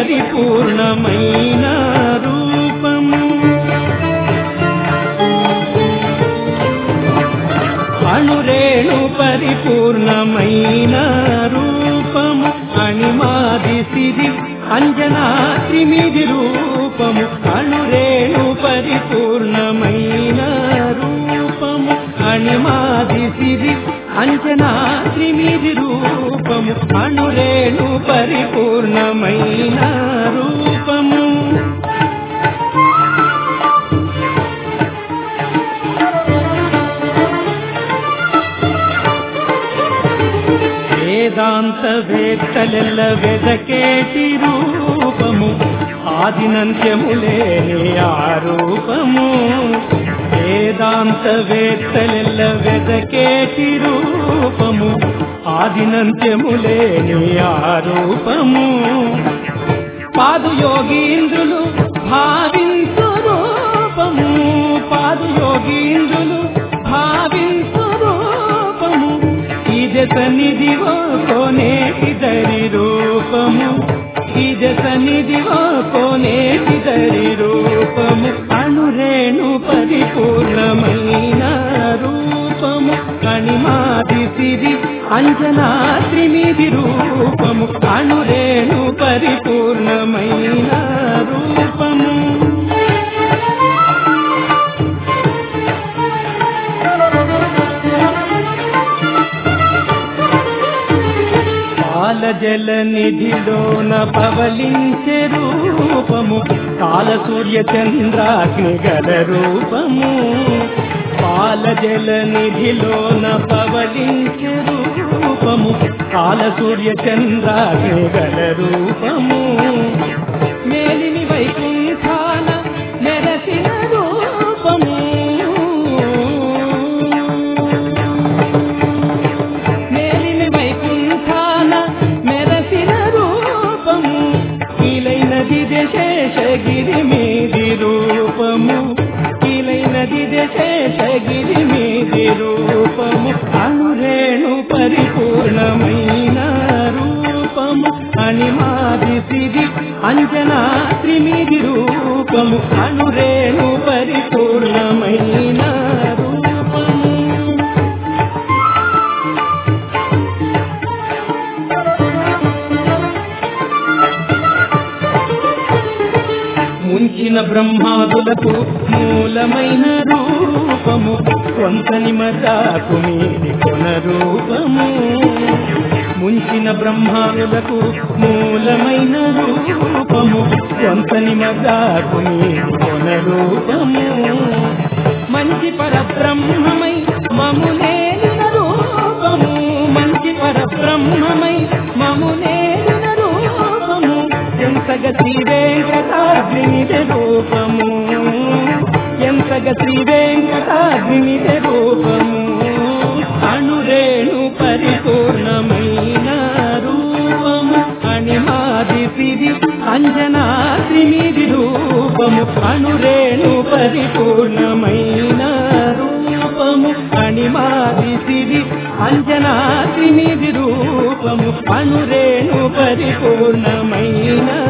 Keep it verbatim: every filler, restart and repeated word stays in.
పరిపూర్ణమైన రూపము అణురేణు పరిపూర్ణమైన రూపము అణిమాది సిరి అంజనా త్రిమిది రూపము అణురేణు పరిపూర్ణమైన రూపము అణిమాది సిరి అంజనా త్రిమిది రూపము అణురేణు పరిపూర్ణమైన రూపము వేదాంత వేత్తలెల్ల వెదకేటి రూపము ఆదినంత్యములేని ఆ రూపము వేదాంత వేత్తలెల్ల వెదకేటి రూపము ఆదినంత్యములేని ఆ రూపము పాదు యోగీంద్రులు భావించు రూపము పాదు యోగీంద్రులు భావించు రూపము ఇదే సన్నిధివో కోనేటిదరి రూపము ఇదే సన్నిధివో కోనేటిదరి రూపము అణురేణు పరిపూర్ణమైన రూపము అణిమాది సిరి అంజనా త్రిమిది రూపము అణురేణు పరిపూర్ణమైన రూపము జల నిధిలోన పవలించే రూపము కాల సూర్య చంద్రాగ్ని గల రూపము పాల జల నిధిలోన పవలించే రూపము కాల సూర్య చంద్రాగ్ని గల రూపము మేలిని వైకుంఠాన మెరసిన రూపము శేషగిరి మీది రూపము కీలైనది శేషగిరి మీది రూపము అణురేణు పరిపూర్ణమైన రూపము అణిమాది సిరి అంజనా త్రిమిది రూపము అణురేణు పరిపూర్ణమైన రూపము ముంచిన బ్రహ్మాదులకు మూలమైన రూపము కొంతని మదాకు మీది కొన రూపము ముంచిన బ్రహ్మాదులకు మూలమైన రూపము కొంతని మదాకు మీది కొన రూపము మంచి పరబ్రహ్మమై మమునేలిన రూపము మంచి పరబ్రహ్మమై మమునేలిన రూపము ఎంతగ శ్రీ వెంకటాద్రినిదే రూపము ఎంతగ శ్రీ వెంకటాద్రినిదే రూపము అణురేణు పరిపూర్ణమైన రూపము అణిమాది సిరి అంజనా త్రిమిది రూపము అణురేణు పరిపూర్ణమైన రూపము అణిమాది సిరి అంజనా త్రిమిది రూపము అణురేణు పరిపూర్ణమైన